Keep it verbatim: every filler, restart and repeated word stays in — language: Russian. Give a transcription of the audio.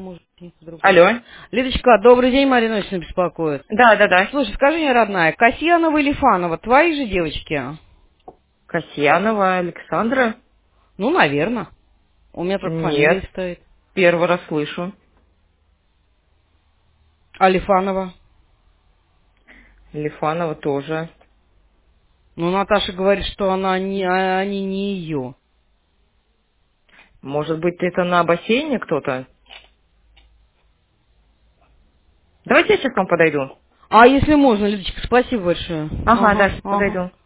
Может, не с другой. Алло. Лидочка, добрый день, Марина очень беспокоит. Да, да, да. Слушай, скажи мне, родная, Касьянова или Фанова, твои же девочки? Касьянова Александра? Ну, наверное. У меня только Нет, фамилия стоит. первый раз слышу. А Лифанова? Лифанова тоже. Ну, Наташа говорит, что она не, а они не ее. Может быть, это на бассейне кто-то? Давайте я сейчас к вам подойду. А если можно, Лидочка, спасибо большое. Ага, да, Ага, сейчас ага. подойду.